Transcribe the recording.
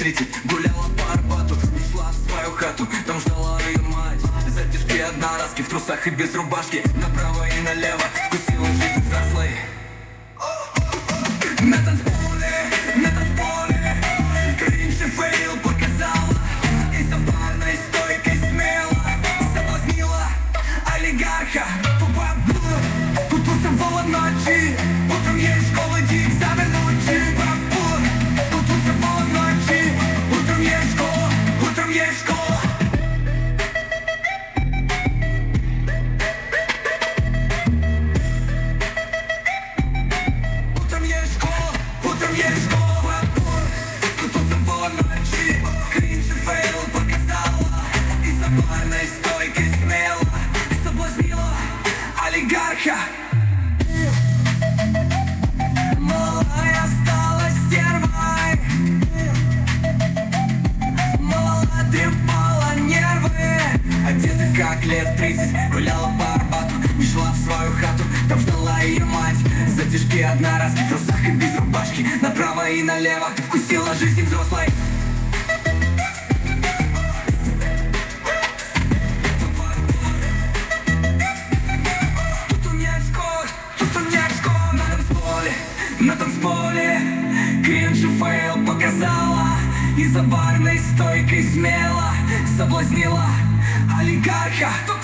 30 гуляла по Арбату, ушла в свою хату, там ждала ее мать. Затяжки одноразки в трусах и без рубашки, направо и налево вкусила жизнь взрослой. На танцполе кринж и фейл показала, и за барной стойкой смело соблазнила олигарха. Потусовала ночи, утром ей школа, иди экзамен учи. Потусовала ночи, утром ей школа, утром ей школа. Утром ей школа, утром ей школа. Потусовала ночи, кринж и фейл показала, и за барной стойкой смело соблазнила олигарха. Малая стала стервой, мало трепала нервы. Одета как лет 30, гуляла по Арбату, не шла в свою хату, там ждала ее мать. Затяжки одноразки в трусах и без рубашки, направо и налево вкусила жизнь взрослой. На танцполе кринж и фейл показала, и за барной стойкой смело соблазнила олигарха.